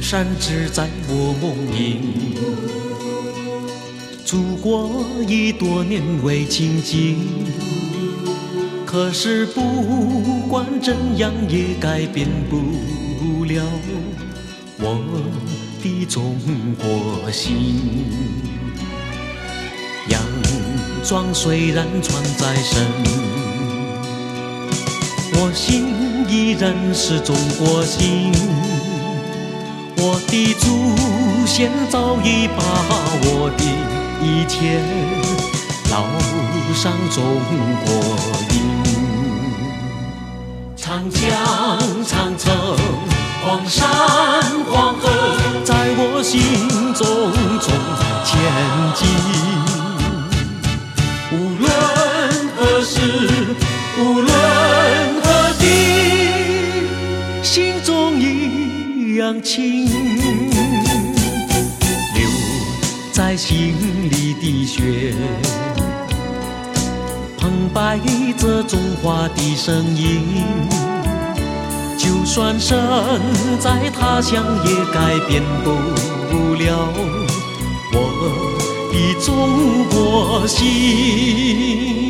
山只在我梦萦，祖国已多年未亲近，可是不管怎样也改变不了我的中国心。洋装虽然穿在身，我心依然是中国心。我的祖先早已把我的一切烙上中国印。长江长城黄山黄河在我心中前进，无论何时无论何地，心中一样情，流在心里的血澎湃着中华的声音，就算身在他乡也改变不了我的中国心。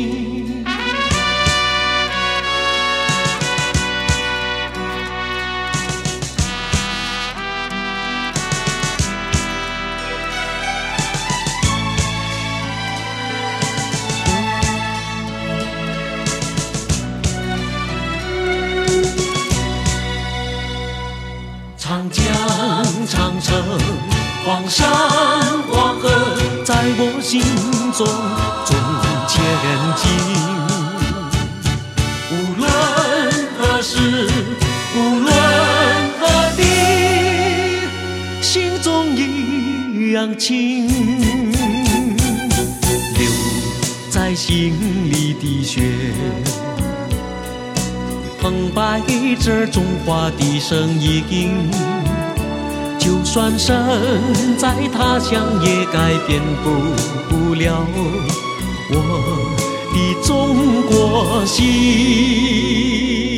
长江长城黄山黄河在我心中前进，无论何时无论何地，心中一样情，流在心里的血澎湃着中华的声音，就算身在他乡也改变不了我的中国心。